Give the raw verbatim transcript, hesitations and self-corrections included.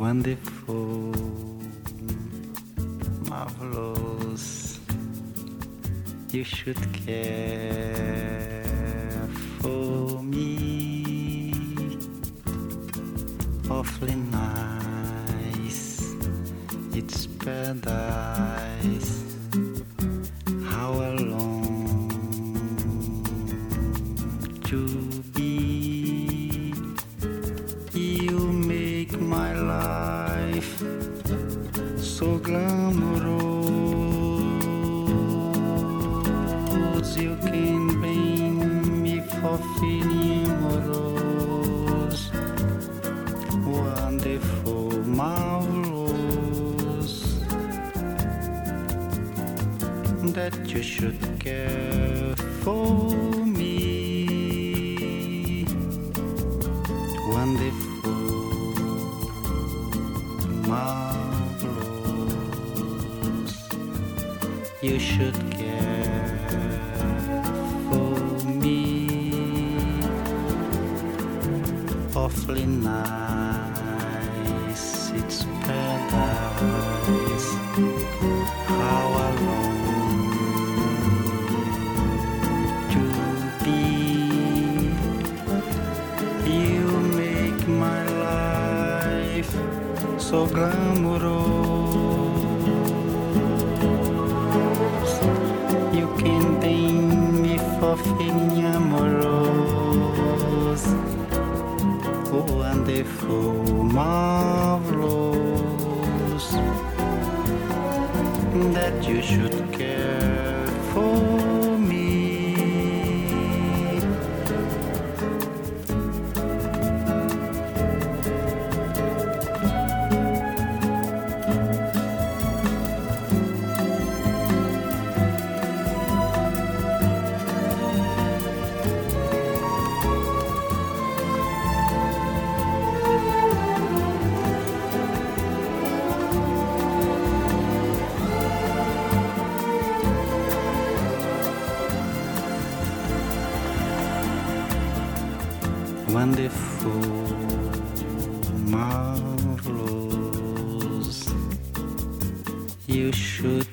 Wonderful, marvelous, you should care for me. Awfully nice, it's paradise. How I long to be. You make my life so glamorous. You can bring me for feeling amorous. Wonderful, marvelous, that you should care for me. Wonderful, marvelous, you should care for me. Awfully nice, it's paradise. How I long to be. You make my life so glamorous. You can bring me for feeling amorous. Wonderful, marvelous, that you should care for me. Wonderful, marvelous, you should